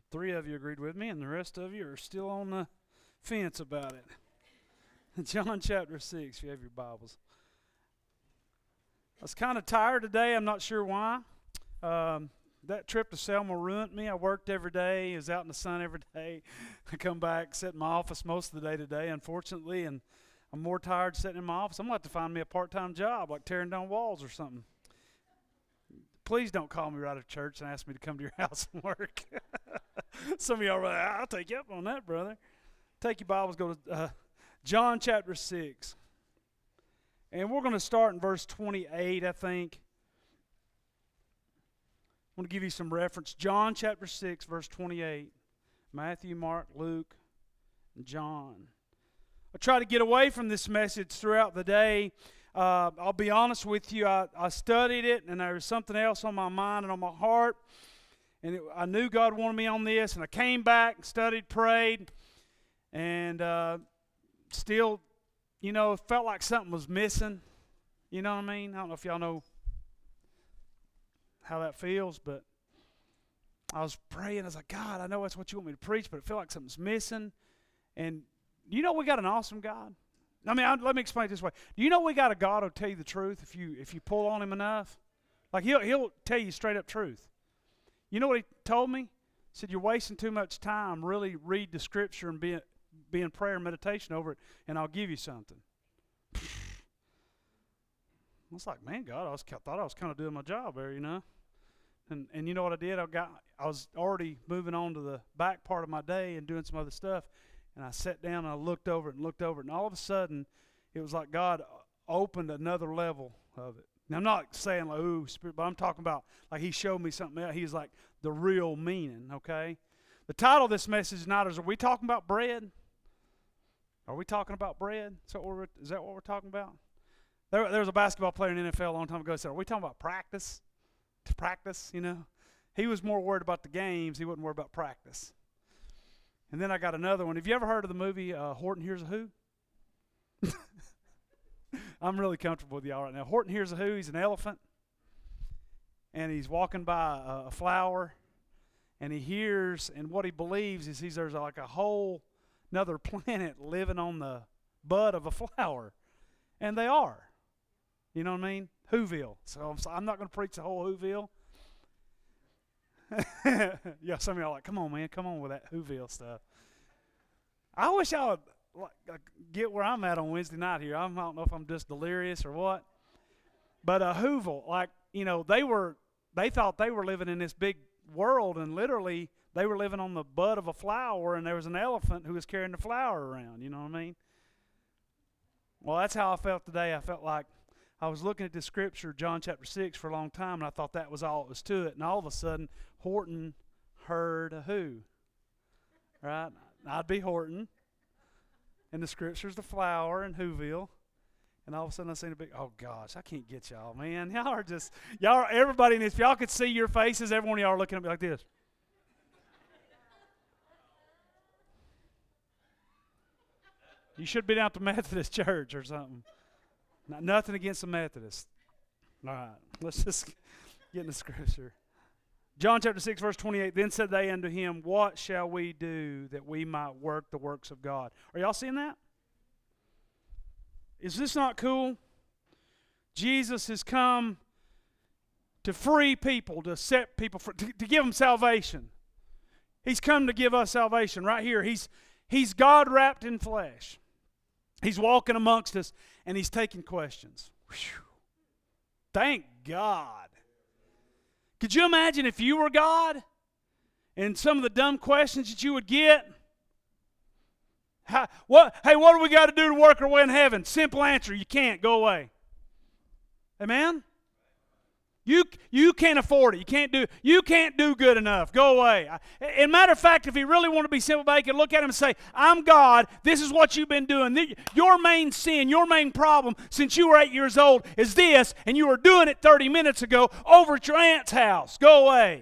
3 of you agreed with me, and the rest of you are still on the fence about it. John chapter 6, if you have your Bibles. I was kind of tired today. I'm not sure why. That trip to Selma ruined me. I worked every day. I was out in the sun every day. I come back, sit in my office most of the day today, unfortunately, and I'm more tired sitting in my office. I'm going to have to find me a part-time job, like tearing down walls or something. Please don't call me right after church and ask me to come to your house and work. Some of y'all are like, I'll take you up on that, brother. Take your Bibles, go to John chapter 6. And we're going to start in verse 28, I think. I want to give you some reference. John chapter 6, verse 28. Matthew, Mark, Luke, and John. I try to get away from this message throughout the day. I'll be honest with you, I studied it, and there was something else on my mind and on my heart. And I knew God wanted me on this, and I came back, studied, prayed, and still, it felt like something was missing. You know what I mean? I don't know if y'all know how that feels, but I was praying. I was like, God, I know that's what you want me to preach, but it felt like something's missing. And we got an awesome God. I mean, let me explain it this way. Do you know we got a God who'll tell you the truth if you pull on him enough? Like, he'll tell you straight up truth. You know what he told me? He said, you're wasting too much time. Really read the scripture and be in prayer and meditation over it, and I'll give you something. I was like, man, God, I thought I was kind of doing my job there, And you know what I did? I was already moving on to the back part of my day and doing some other stuff. And I sat down and I looked over it, and all of a sudden, it was like God opened another level of it. Now, I'm not saying like, ooh, Spirit, but I'm talking about like he showed me something else. He's like the real meaning, okay? The title of this message tonight is, are we talking about bread? Are we talking about bread? Is that what we're talking about? There was a basketball player in the NFL a long time ago who said, are we talking about practice? To practice, He was more worried about the games. He wasn't worried about practice. And then I got another one. Have you ever heard of the movie Horton Hears a Who? I'm really comfortable with y'all right now. Horton Hears a Who. He's an elephant. And he's walking by a flower. And he hears, and what he believes is there's like a whole another planet living on the bud of a flower. And they are. You know what I mean? Whoville. So I'm not going to preach the whole Whoville. Yeah, some of y'all are like, come on, man, come on with that Whoville stuff. I wish I would get where I'm at on Wednesday night here. I don't know if I'm just delirious or what. But Whoville, they thought they were living in this big world, and literally they were living on the bud of a flower, and there was an elephant who was carrying the flower around. You know what I mean? Well, that's how I felt today. I felt like I was looking at the scripture, John chapter 6, for a long time, and I thought that was all it was to it. And all of a sudden, Horton heard a who. Right? I'd be Horton. And the scripture's the flower and Whoville. And all of a sudden I seen a big, oh gosh, I can't get y'all, man. Everybody in this, if y'all could see your faces, every one of y'all are looking at me like this. You should be down at the Methodist church or something. Nothing against the Methodists. All right, let's just get in the scripture. John chapter 6, verse 28, then said they unto him, what shall we do that we might work the works of God? Are y'all seeing that? Is this not cool? Jesus has come to free people, to set people free, to give them salvation. He's come to give us salvation right here. He's God wrapped in flesh. He's walking amongst us, and he's taking questions. Whew. Thank God. Could you imagine if you were God and some of the dumb questions that you would get? Hey, what do we got to do to work our way in heaven? Simple answer, you can't. Go away. Amen? You can't afford it. You can't do good enough. Go away. As a matter of fact, if he really wanted to be simple, he could look at him and say, I'm God. This is what you've been doing. Your main sin, your main problem since you were 8 years old is this, and you were doing it 30 minutes ago over at your aunt's house. Go away.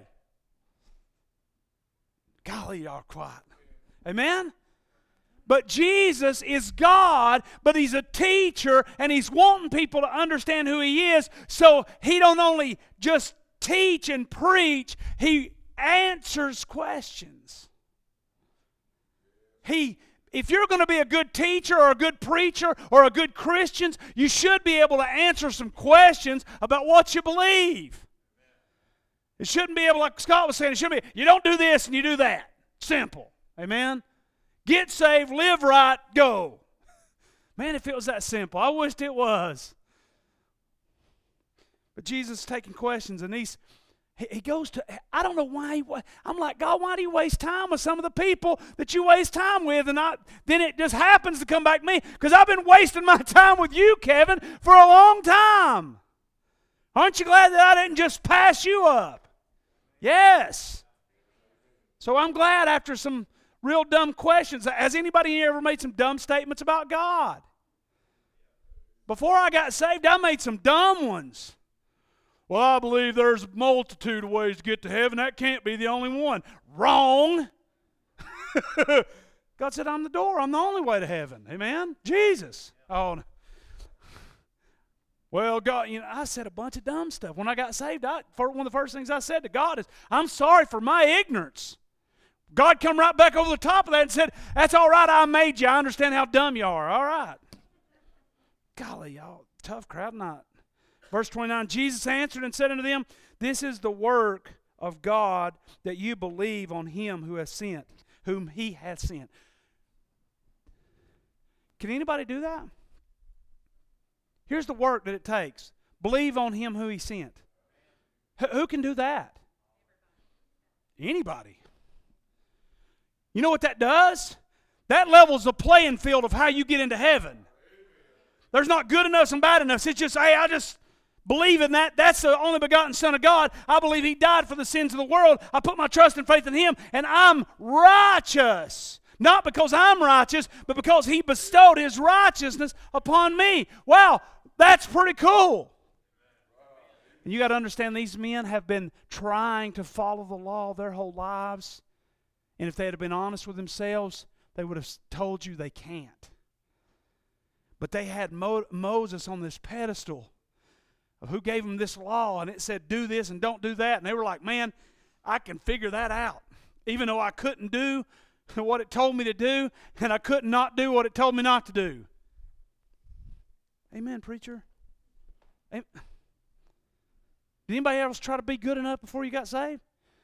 Golly, y'all are quiet. Amen? But Jesus is God, but he's a teacher, and he's wanting people to understand who he is. So he don't only just teach and preach, he answers questions. If you're going to be a good teacher or a good preacher or a good Christian, you should be able to answer some questions about what you believe. It shouldn't be able, like Scott was saying, it shouldn't be, you don't do this and you do that. Simple. Amen? Get saved, live right, go. Man, if it was that simple. I wished it was. But Jesus is taking questions, and he goes to, I don't know why, I'm like, God, why do you waste time with some of the people that you waste time with? And then it just happens to come back to me, because I've been wasting my time with you, Kevin, for a long time. Aren't you glad that I didn't just pass you up? Yes. So I'm glad after some real dumb questions. Has anybody here ever made some dumb statements about God? Before I got saved, I made some dumb ones. Well, I believe there's a multitude of ways to get to heaven. That can't be the only one. Wrong. God said, I'm the door. I'm the only way to heaven. Amen? Jesus. Oh, no. Well, God, I said a bunch of dumb stuff. When I got saved, one of the first things I said to God is, I'm sorry for my ignorance. God come right back over the top of that and said, that's all right, I made you. I understand how dumb you are. All right. Golly, y'all, tough crowd, not. Verse 29, Jesus answered and said unto them, this is the work of God, that you believe on him whom he hath sent. Can anybody do that? Here's the work that it takes. Believe on him who he sent. Who can do that? Anybody. You know what that does? That levels the playing field of how you get into heaven. There's not good enough and bad enough. It's just, hey, I just believe in that. That's the only begotten Son of God. I believe he died for the sins of the world. I put my trust and faith in him, and I'm righteous. Not because I'm righteous, but because he bestowed his righteousness upon me. Wow, that's pretty cool. And you got to understand, these men have been trying to follow the law their whole lives. And if they had been honest with themselves, they would have told you they can't. But they had Moses on this pedestal of who gave them this law, and it said do this and don't do that. And they were like, man, I can figure that out. Even though I couldn't do what it told me to do, and I could not do what it told me not to do. Amen, preacher. Did anybody else try to be good enough before you got saved?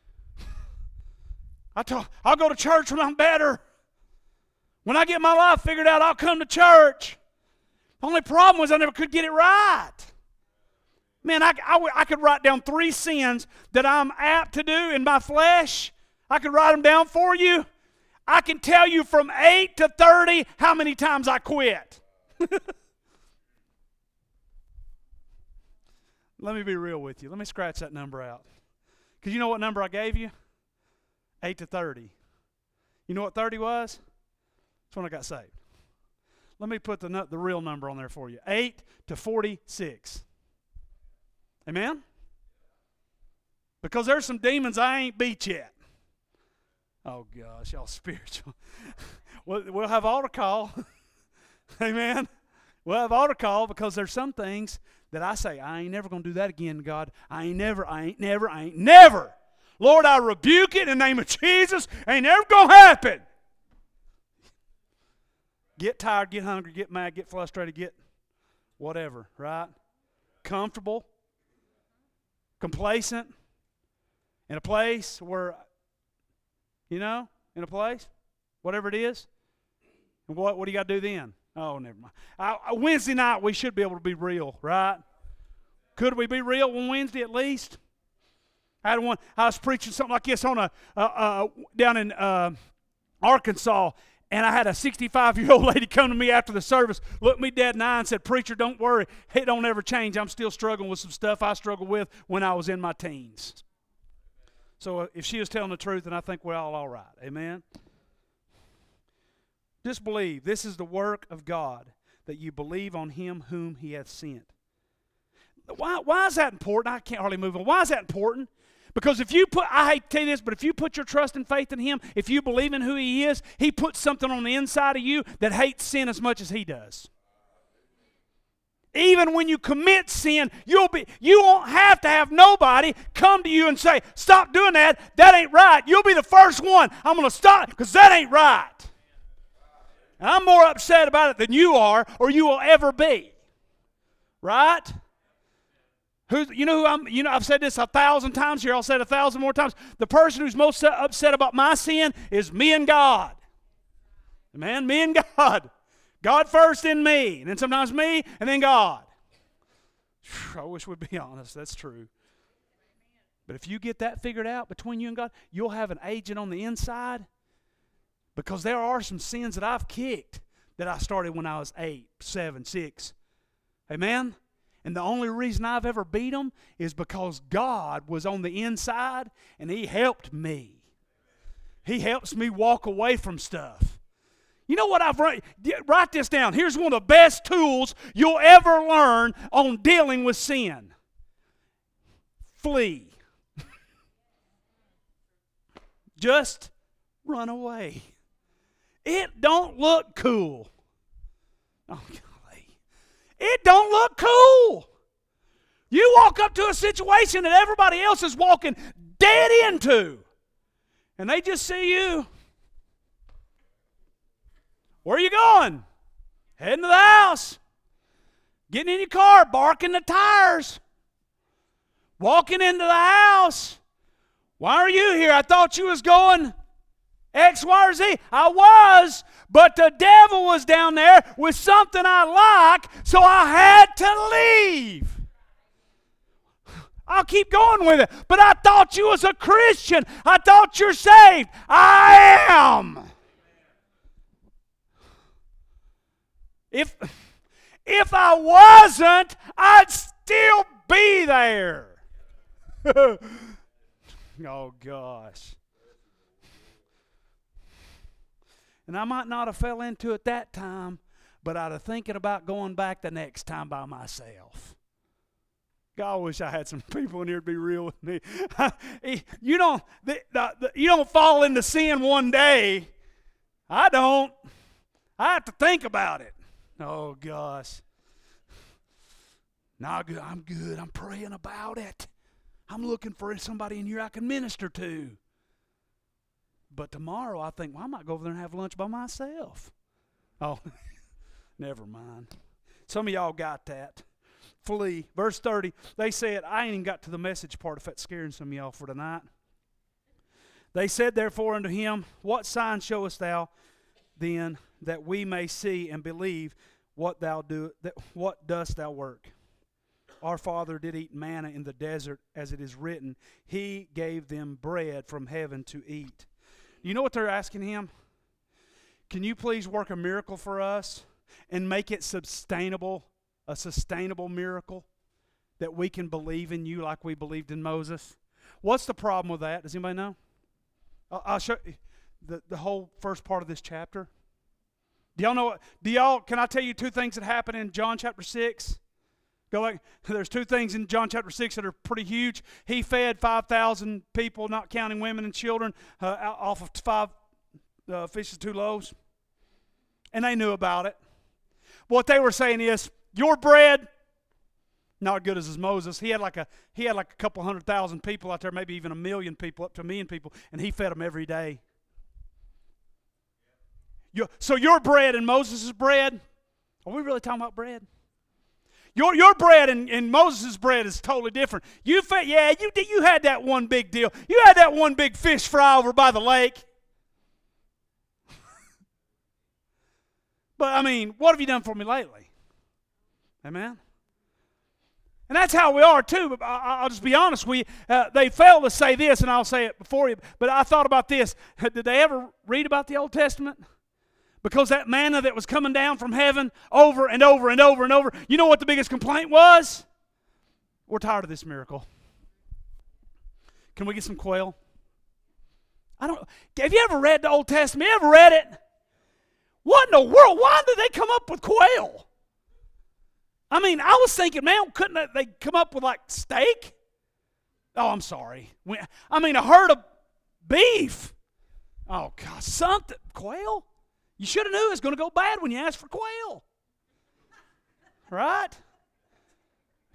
I'll go to church when I'm better. When I get my life figured out, I'll come to church. The only problem was I never could get it right. Man, I could write down 3 sins that I'm apt to do in my flesh. I could write them down for you. I can tell you from 8 to 30 how many times I quit. Let me be real with you. Let me scratch that number out. Because you know what number I gave you? 8 to 30. You know what 30 was? That's when I got saved. Let me put the real number on there for you. 8 to 46. Amen? Because there's some demons I ain't beat yet. Oh, gosh, y'all spiritual. We'll have altar call. Amen? We'll have altar call, because there's some things that I say, I ain't never going to do that again, God. I ain't never. Lord, I rebuke it in the name of Jesus. Ain't never going to happen. Get tired, get hungry, get mad, get frustrated, get whatever, right? Comfortable, complacent, in a place where, in a place, whatever it is. And what do you got to do then? Oh, never mind. Wednesday night, we should be able to be real, right? Could we be real on Wednesday at least? I was preaching something like this on down in Arkansas, and I had a 65-year-old lady come to me after the service, looked me dead in the eye and said, preacher, don't worry. It don't ever change. I'm still struggling with some stuff I struggled with when I was in my teens. So if she was telling the truth, then I think we're all right. Amen? Just believe. This is the work of God, that you believe on him whom he hath sent. Why is that important? I can't hardly move on. Why is that important? Because I hate to tell you this, but if you put your trust and faith in him, if you believe in who he is, he puts something on the inside of you that hates sin as much as he does. Even when you commit sin, you won't have to have nobody come to you and say, stop doing that. That ain't right. You'll be the first one. I'm going to stop because that ain't right. And I'm more upset about it than you are or you will ever be. Right? I've said this 1,000 times here. I'll say it 1,000 more times. The person who's most upset about my sin is me and God. Amen? Me and God. God first, then me. And then sometimes me, and then God. I wish we'd be honest. That's true. But if you get that figured out between you and God, you'll have an agent on the inside. Because there are some sins that I've kicked that I started when I was 8, 7, 6. Amen? And the only reason I've ever beat them is because God was on the inside and He helped me. He helps me walk away from stuff. You know what I've write this down. Here's one of the best tools you'll ever learn on dealing with sin. Flee. Just run away. It don't look cool. Oh, golly. It don't look cool. You walk up to a situation that everybody else is walking dead into, and they just see you. Where are you going? Heading to the house. Getting in your car, barking the tires. Walking into the house. Why are you here? I thought you was going X, Y, or Z. I was, but the devil was down there with something I like, so I had to leave. I'll keep going with it. But I thought you was a Christian. I thought you're saved. I am. If I wasn't, I'd still be there. Oh, gosh. And I might not have fell into it that time, but I'd have thinking about going back the next time by myself. God, I wish I had some people in here to be real with me. You don't fall into sin one day. I don't. I have to think about it. Oh, gosh. No, I'm good. I'm praying about it. I'm looking for somebody in here I can minister to. But tomorrow I think, well, I might go over there and have lunch by myself. Oh, never mind. Some of y'all got that. Flee. Verse 30, they said, I ain't even got to the message part if that's scaring some of y'all for tonight. They said therefore unto him, what sign showest thou then that we may see and believe what dost thou work? Our father did eat manna in the desert, as it is written, He gave them bread from heaven to eat. You know what they're asking him? Can you please work a miracle for us and make it sustainable, a sustainable miracle that we can believe in you like we believed in Moses? What's the problem with that? Does anybody know? I'll show you the whole first part of this chapter. Do y'all know? Can I tell you two things that happen in John chapter 6? There's two things in John chapter 6 that are pretty huge. He fed 5,000 people, not counting women and children, off of 5 fishes, 2 loaves. And they knew about it. What they were saying is, your bread, not good as Moses. He had like a couple 100,000 people out there, maybe even 1 million people, up to 1 million people, and he fed them every day. So your bread and Moses' bread, are we really talking about bread? Your bread and Moses' bread is totally different. You had that one big deal. You had that one big fish fry over by the lake. But, I mean, what have you done for me lately? Amen? And that's how we are, too. But I'll just be honest with you. They fail to say this, and I'll say it before you. But I thought about this. Did they ever read about the Old Testament? Because that manna that was coming down from heaven over and over and over and over, you know what the biggest complaint was? We're tired of this miracle. Can we get some quail? Have you ever read the Old Testament? You ever read it? What in the world? Why did they come up with quail? I mean, I was thinking, man, couldn't they come up with like steak? Oh, I'm sorry. A herd of beef. Oh, God, something. Quail? You should have knew it was going to go bad when you asked for quail. Right?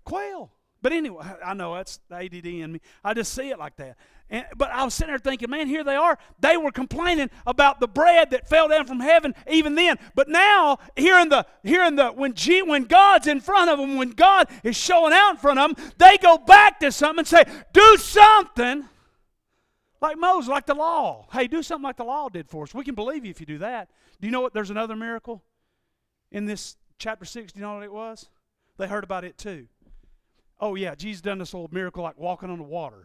Quail. But anyway, I know that's the ADD in me. I just see it like that. But I was sitting there thinking, man, here they are. They were complaining about the bread that fell down from heaven even then. But now, when God's in front of them, when God is showing out in front of them, they go back to something and say, do something like Moses, like the law. Hey, do something like the law did for us. We can believe you if you do that. Do you know what? There's another miracle in this chapter 6. Do you know what it was? They heard about it too. Oh, yeah, Jesus done this little miracle like walking on the water.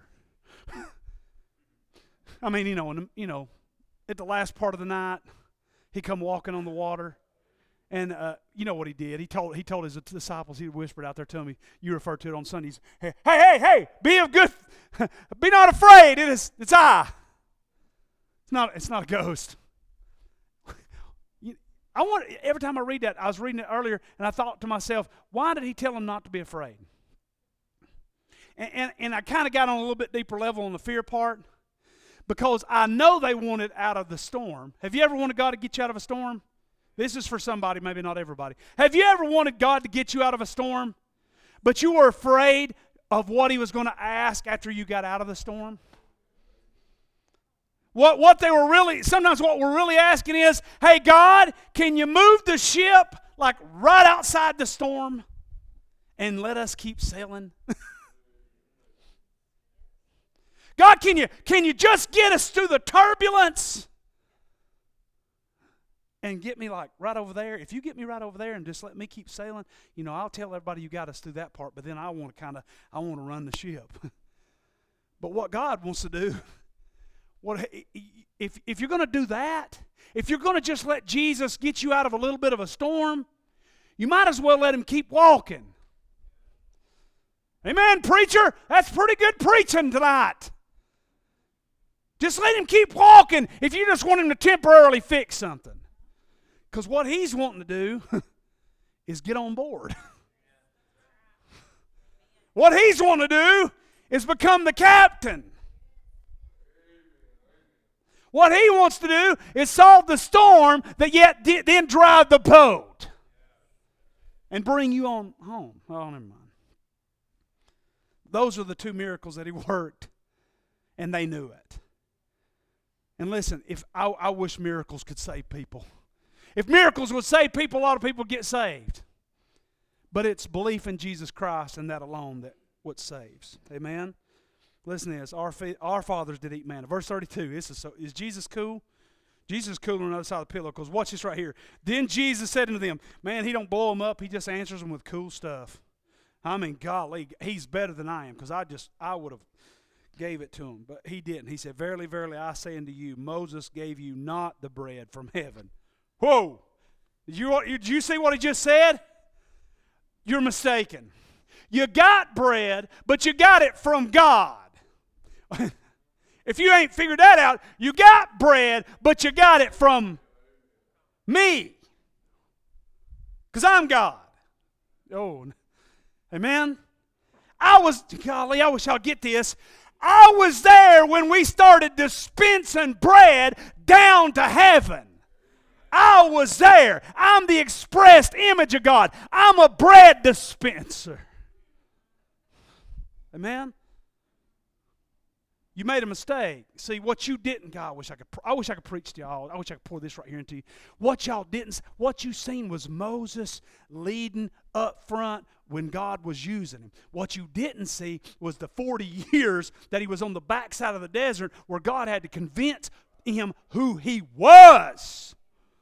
I mean, at the last part of the night, he come walking on the water. And you know what he did? He told his disciples, he whispered out there to me, you refer to it on Sundays, hey, be of good, be not afraid, it's I. It's not a ghost. Every time I read that, I was reading it earlier, and I thought to myself, why did he tell them not to be afraid? And I kind of got on a little bit deeper level on the fear part, because I know they wanted out of the storm. Have you ever wanted God to get you out of a storm? This is for somebody, maybe not everybody. Have you ever wanted God to get you out of a storm, but you were afraid of what he was going to ask after you got out of the storm? Sometimes what we're really asking is, hey, God, can you move the ship like right outside the storm and let us keep sailing? God, can you just get us through the turbulence and get me like right over there? If you get me right over there and just let me keep sailing, I'll tell everybody you got us through that part, but then I want to run the ship. But what God wants to do, if you're going to do that, if you're going to just let Jesus get you out of a little bit of a storm, you might as well let him keep walking. Amen, preacher? That's pretty good preaching tonight. Just let him keep walking if you just want him to temporarily fix something. Because what he's wanting to do is get on board. What he's wanting to do is become the captain. What he wants to do is solve the storm that yet then drive the boat and bring you on home. Oh, never mind. Those are the two miracles that he worked, and they knew it. And listen, I wish miracles could save people. If miracles would save people, a lot of people get saved. But it's belief in Jesus Christ and that alone that what saves. Amen? Listen to this. Our fathers did eat manna. Verse 32. Is Jesus cool? Jesus is cool on the other side of the pillow, because watch this right here. Then Jesus said unto them, man, he don't blow them up. He just answers them with cool stuff. I mean, golly, he's better than I am, because I would have gave it to him, but he didn't. He said, verily, verily, I say unto you, Moses gave you not the bread from heaven. Whoa! Did you see what he just said? You're mistaken. You got bread, but you got it from God. If you ain't figured that out, you got bread, but you got it from me. Because I'm God. Oh, amen? I wish I'll get this. I was there when we started dispensing bread down to heaven. I was there. I'm the expressed image of God. I'm a bread dispenser. Amen? You made a mistake. See, what you didn't, God, I wish I could preach to y'all. I wish I could pour this right here into you. What you seen was Moses leading up front when God was using him. What you didn't see was the 40 years that he was on the backside of the desert where God had to convince him who he was.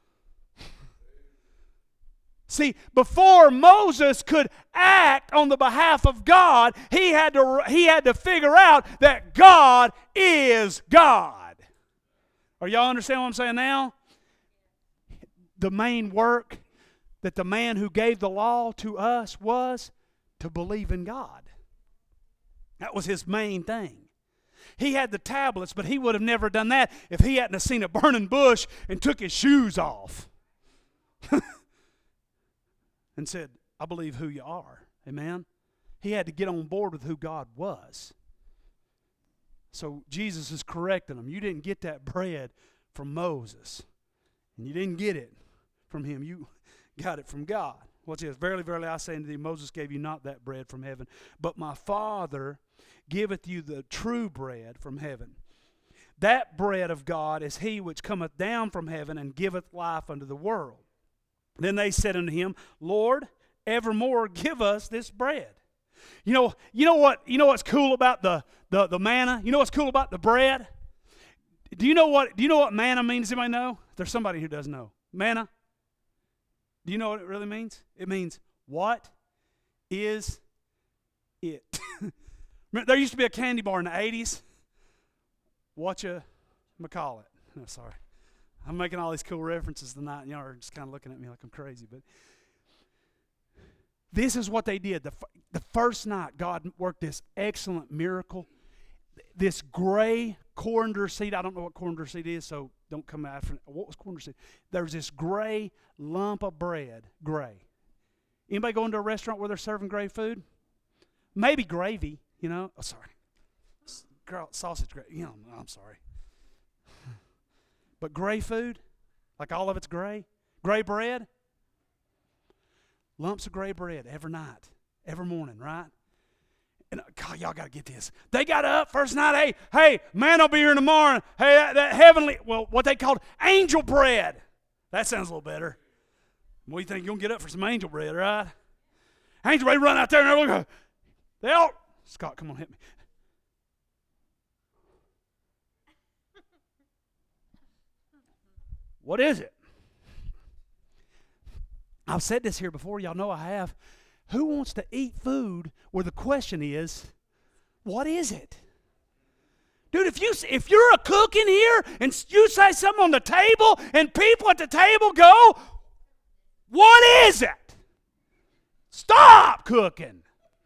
See, before Moses could act on the behalf of God, he had to figure out that God is God. Are y'all understand what I'm saying now? The main work that the man who gave the law to us was to believe in God. That was his main thing. He had the tablets, but he would have never done that if he hadn't have seen a burning bush and took his shoes off. And said, I believe who you are. Amen? He had to get on board with who God was. So Jesus is correcting him. You didn't get that bread from Moses. And you didn't get it from him. You got it from God. What's this? Verily, verily, I say unto thee, Moses gave you not that bread from heaven, but my Father giveth you the true bread from heaven. That bread of God is he which cometh down from heaven and giveth life unto the world. Then they said unto him, Lord, evermore give us this bread. You know what's cool about the manna? You know what's cool about the bread? Do you know what manna means? Does anybody know? There's somebody who does know. Manna. Do you know what it really means? It means, what is it? There used to be a candy bar in the 80s. Whatchamacallit. No, sorry. I'm making all these cool references tonight, and y'all are just kind of looking at me like I'm crazy. But this is what they did. The first night, God worked this excellent miracle. This gray coriander seed. I don't know what coriander seed is, so don't come after. What was coriander seed? There's this gray lump of bread. Gray. Anybody go into a restaurant where they're serving gray food? Maybe gravy, you know. Oh, sorry. Sausage gravy. You know, I'm sorry. But gray food, like all of it's gray. Gray bread. Lumps of gray bread every night, every morning, right? And God, y'all got to get this. They got up first night. Hey, man, I'll be here tomorrow. Hey, that heavenly, well, what they called angel bread. That sounds a little better. What do you think? You're going to get up for some angel bread, right? Angel bread, run out there and look. They all, Scott, come on, hit me. What is it? I've said this here before. Y'all know I have. Who wants to eat food where the question is, what is it? Dude, if you're a cook in here and you say something on the table and people at the table go, what is it? Stop cooking.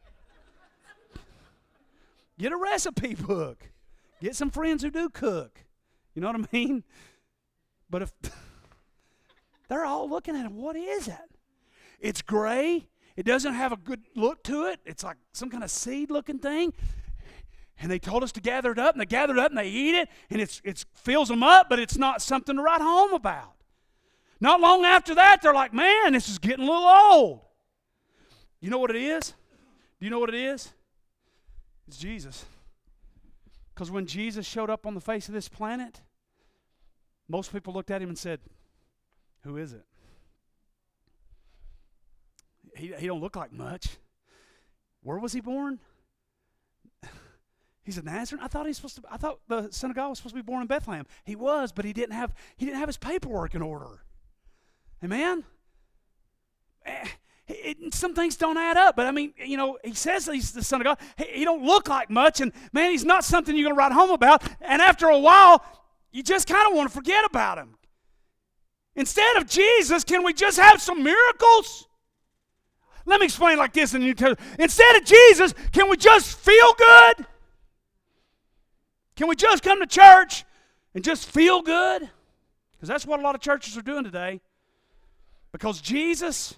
Get a recipe book. Get some friends who do cook. You know what I mean? But if they're all looking at it, what is it? It's gray. It doesn't have a good look to it. It's like some kind of seed-looking thing. And they told us to gather it up, and they gather it up, and they eat it, and it fills them up, but it's not something to write home about. Not long after that, they're like, man, this is getting a little old. You know what it is? Do you know what it is? It's Jesus. Because when Jesus showed up on the face of this planet, most people looked at him and said, who is it? He don't look like much. Where was he born? He's a Nazarene. I thought the Son of God was supposed to be born in Bethlehem. He was, but he didn't have his paperwork in order. Amen? Some things don't add up, but I mean, you know, he says he's the Son of God. He don't look like much, and man, he's not something you're going to write home about. And after a while, you just kind of want to forget about him. Instead of Jesus, can we just have some miracles? Let me explain like this in the New Testament. Instead of Jesus, can we just feel good? Can we just come to church and just feel good? Because that's what a lot of churches are doing today. Because Jesus,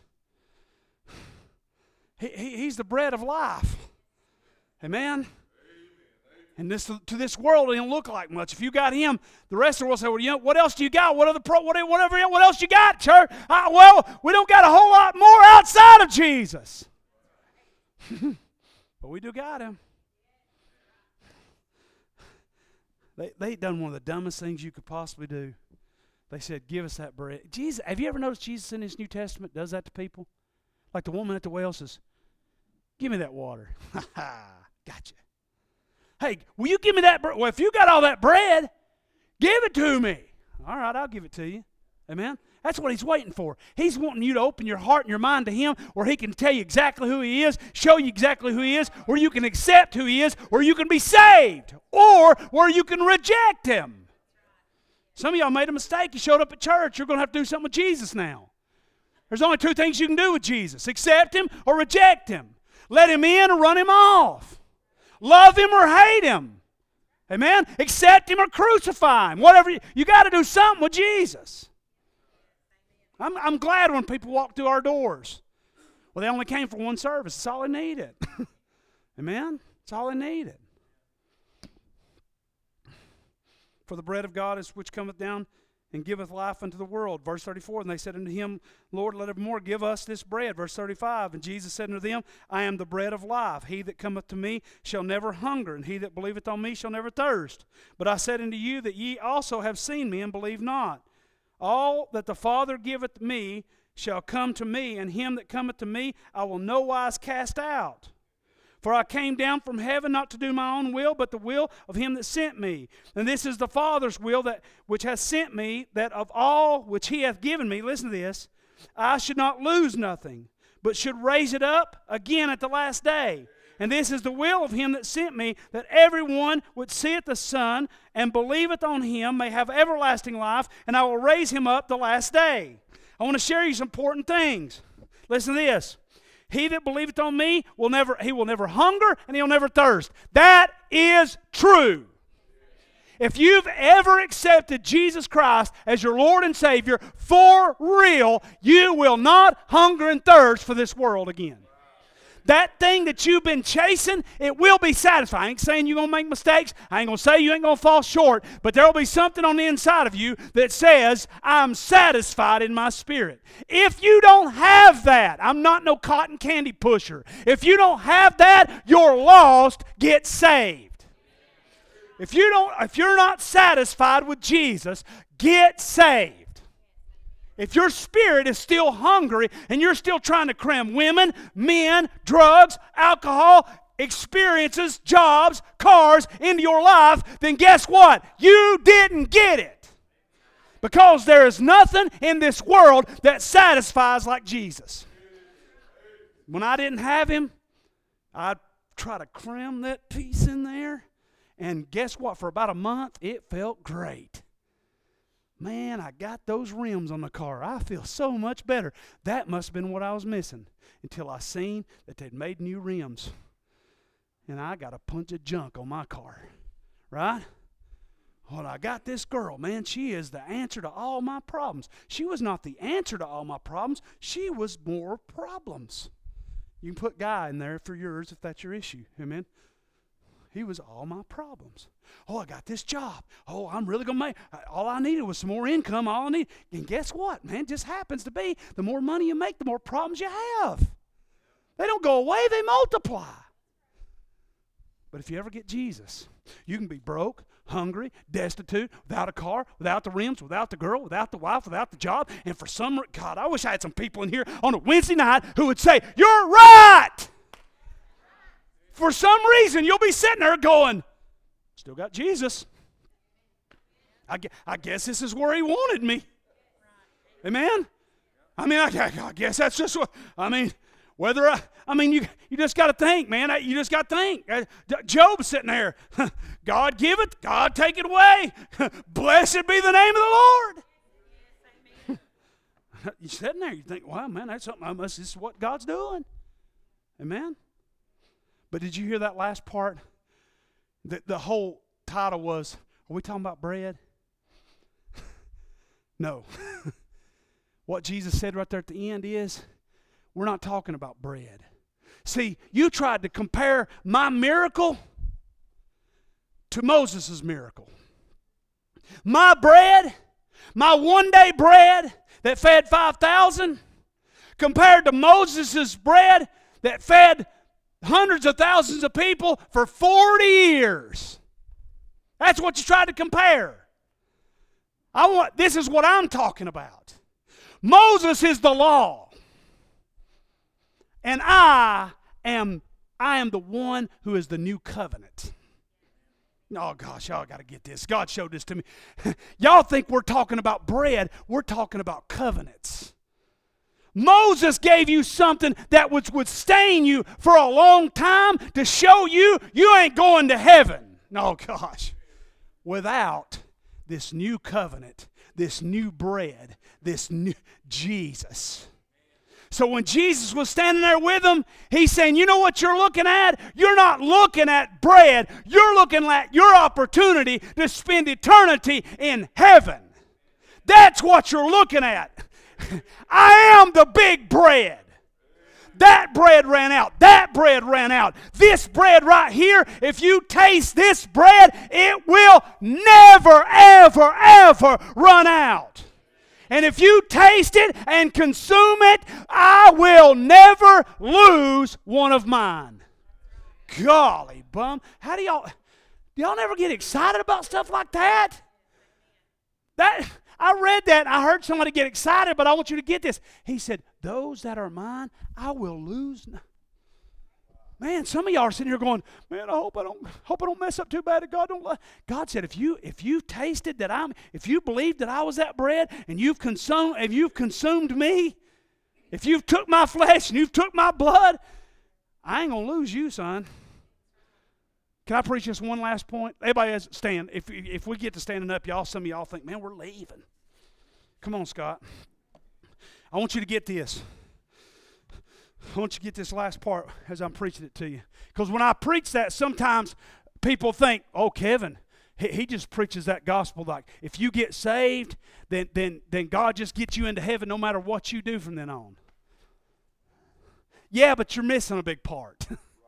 He's the bread of life. Amen? And to this world, it don't look like much. If you got Him, the rest of the world say, well, you know, what else do you got? What else you got, church? Well, we don't got a whole lot more outside of Jesus. But we do got Him. They done one of the dumbest things you could possibly do. They said, give us that bread. Jesus, have you ever noticed Jesus in His New Testament does that to people? Like the woman at the well says, give me that water. Ha ha, gotcha. Hey, will you give me that bread? Well, if you got all that bread, give it to me. All right, I'll give it to you. Amen? That's what He's waiting for. He's wanting you to open your heart and your mind to Him where He can tell you exactly who He is, show you exactly who He is, where you can accept who He is, where you can be saved, or where you can reject Him. Some of y'all made a mistake. You showed up at church. You're going to have to do something with Jesus now. There's only two things you can do with Jesus. Accept Him or reject Him. Let Him in or run Him off. Love Him or hate Him. Amen? Accept Him or crucify Him. Whatever. You got to do something with Jesus. I'm glad when people walk through our doors. Well, they only came for one service. That's all they needed. Amen? That's all they needed. For the bread of God is which cometh down and giveth life unto the world. Verse 34, and they said unto him, Lord, let evermore give us this bread. Verse 35, and Jesus said unto them, I am the bread of life. He that cometh to me shall never hunger, and he that believeth on me shall never thirst. But I said unto you that ye also have seen me, and believe not. All that the Father giveth me shall come to me, and him that cometh to me I will no wise cast out. For I came down from heaven not to do my own will, but the will of him that sent me. And this is the Father's will that which hath sent me, that of all which he hath given me, listen to this, I should not lose nothing, but should raise it up again at the last day. And this is the will of him that sent me, that everyone which seeth the Son and believeth on him may have everlasting life, and I will raise him up the last day. I want to share you some important things. Listen to this. He that believeth on me will never hunger, and he'll never thirst. That is true. If you've ever accepted Jesus Christ as your Lord and Savior, for real, you will not hunger and thirst for this world again. That thing that you've been chasing, it will be satisfied. I ain't saying you're going to make mistakes. I ain't going to say you ain't going to fall short. But there will be something on the inside of you that says, I'm satisfied in my spirit. If you don't have that, I'm not no cotton candy pusher. If you don't have that, you're lost. Get saved. If you're not satisfied with Jesus, get saved. If your spirit is still hungry and you're still trying to cram women, men, drugs, alcohol, experiences, jobs, cars into your life, then guess what? You didn't get it. Because there is nothing in this world that satisfies like Jesus. When I didn't have him, I'd try to cram that piece in there. And guess what? For about a month, it felt great. Man, I got those rims on the car. I feel so much better. That must have been what I was missing until I seen that they'd made new rims. And I got a bunch of junk on my car. Right? Well, I got this girl, man. She is the answer to all my problems. She was not the answer to all my problems. She was more problems. You can put guy in there for yours if that's your issue. Amen? He was all my problems. Oh, I got this job. Oh, I'm really going to make, all I needed was some more income. All I need. And guess what, man? It just happens to be the more money you make, the more problems you have. They don't go away, they multiply. But if you ever get Jesus, you can be broke, hungry, destitute, without a car, without the rims, without the girl, without the wife, without the job. And for some, God, I wish I had some people in here on a Wednesday night who would say, you're right. For some reason, you'll be sitting there going, still got Jesus. I guess this is where he wanted me. Amen? I mean, I guess that's just what, you just got to think, man. You just got to think. Job's sitting there. God give it, God take it away. Blessed be the name of the Lord. You're sitting there, you think, wow, man, that's something, this is what God's doing. Amen? But did you hear that last part? The whole title was, are we talking about bread? No. What Jesus said right there at the end is, we're not talking about bread. See, you tried to compare my miracle to Moses' miracle. My bread, my one-day bread that fed 5,000, compared to Moses' bread that fed hundreds of thousands of people for 40 years. That's what you tried to compare. This is what I'm talking about. Moses is the law. And I am the one who is the new covenant. Oh gosh, y'all got to get this. God showed this to me. Y'all think we're talking about bread. We're talking about covenants. Moses gave you something that would sustain you for a long time to show you ain't going to heaven. Oh gosh. Without this new covenant, this new bread, this new Jesus. So when Jesus was standing there with them, he's saying, you know what you're looking at? You're not looking at bread. You're looking at your opportunity to spend eternity in heaven. That's what you're looking at. I am the big bread. That bread ran out. That bread ran out. This bread right here, if you taste this bread, it will never, ever, ever run out. And if you taste it and consume it, I will never lose one of mine. Golly bum. How do y'all never get excited about stuff like that? I read that and I heard somebody get excited, but I want you to get this. He said, those that are mine, I will lose. Man, some of y'all are sitting here going, man, I hope I don't mess up too bad. God said, if you tasted that if you believed that I was that bread, and you've consumed me, if you've took my flesh and you've took my blood, I ain't gonna lose you, son. Can I preach just one last point? Everybody has stand. If we get to standing up, some of y'all think, man, we're leaving. Come on, Scott. I want you to get this. I want you to get this last part as I'm preaching it to you. Because when I preach that, sometimes people think, oh, Kevin, he just preaches that gospel like if you get saved, then God just gets you into heaven no matter what you do from then on. Yeah, but you're missing a big part.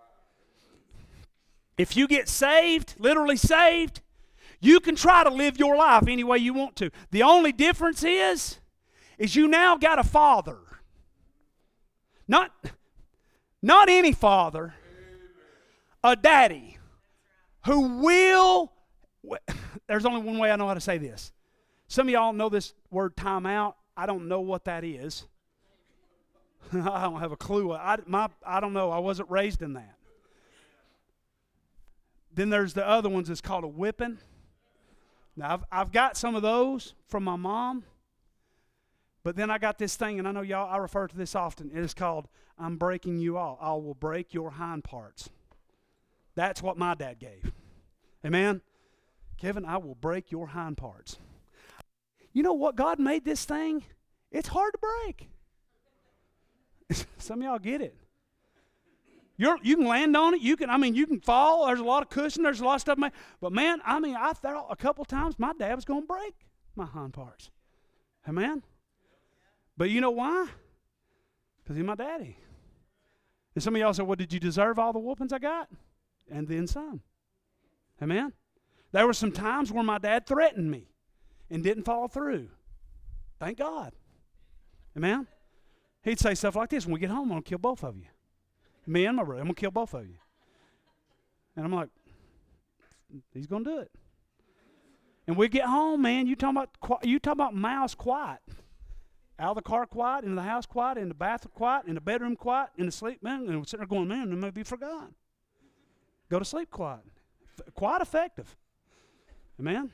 If you get saved, literally saved, you can try to live your life any way you want to. The only difference is you now got a father. Not any father, a daddy who will, there's only one way I know how to say this. Some of y'all know this word timeout. I don't know what that is. I don't have a clue. I don't know. I wasn't raised in that. Then there's the other ones that's called a whipping. Now, I've got some of those from my mom. But then I got this thing, and I know y'all, I refer to this often. It is called, I'm breaking you all. I will break your hind parts. That's what my dad gave. Amen? Kevin, I will break your hind parts. You know what? God made this thing. It's hard to break. Some of y'all get it. You can land on it. You can fall. There's a lot of cushion. There's a lot of stuff. But man, I thought a couple times my dad was going to break my hind parts. Amen? But you know why? Because he's my daddy. And some of y'all say, well, did you deserve all the whoopings I got? And then some. Amen? There were some times where my dad threatened me and didn't follow through. Thank God. Amen? He'd say stuff like this, when we get home, I'm going to kill both of you. Me and my brother, I'm going to kill both of you. And I'm like, he's going to do it. And we get home, man, you talking about mouse quiet. Out of the car quiet, into the house quiet, in the bathroom quiet, in the bedroom quiet, in the sleep, man, and we're sitting there going, man, it may be forgotten. Go to sleep quiet. Quite effective. Amen?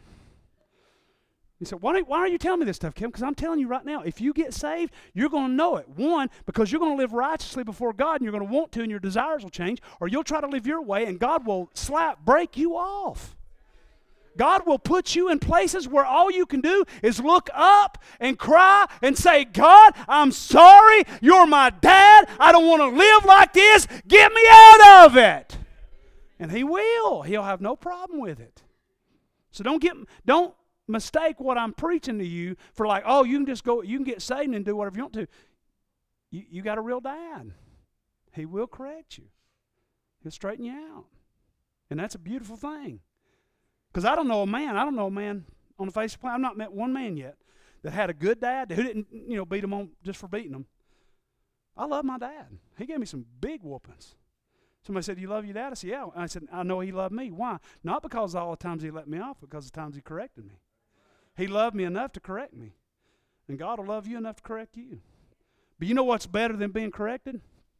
He said, why are you telling me this stuff, Kevin? Because I'm telling you right now, if you get saved, you're going to know it. One, because you're going to live righteously before God, and you're going to want to, and your desires will change, or you'll try to live your way, and God will break you off. God will put you in places where all you can do is look up and cry and say, God, I'm sorry. You're my dad. I don't want to live like this. Get me out of it. And he will. He'll have no problem with it. So don't mistake what I'm preaching to you for like, oh, you can get saved and do whatever you want to. You got a real dad. He will correct you. He'll straighten you out. And that's a beautiful thing. Because I don't know a man on the face of the planet. I've not met one man yet that had a good dad who didn't, beat him on just for beating him. I love my dad. He gave me some big whoopings. Somebody said, you love your dad? I said, yeah. I said, I know he loved me. Why? Not because all the times he let me off, but because the times he corrected me. He loved me enough to correct me. And God will love you enough to correct you. But you know what's better than being corrected?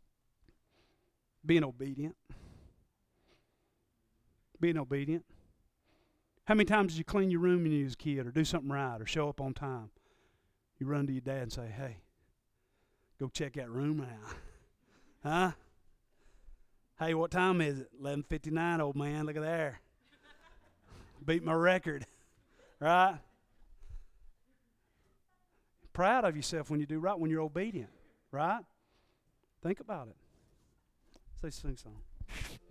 Being obedient. Being obedient. How many times did you clean your room when you was a kid or do something right or show up on time? You run to your dad and say, hey, go check that room out. Huh? Hey, what time is it? 11:59, old man. Look at there. Beat my record. Right? Proud of yourself when you do right, when you're obedient. Right? Think about it. Let's sing a song.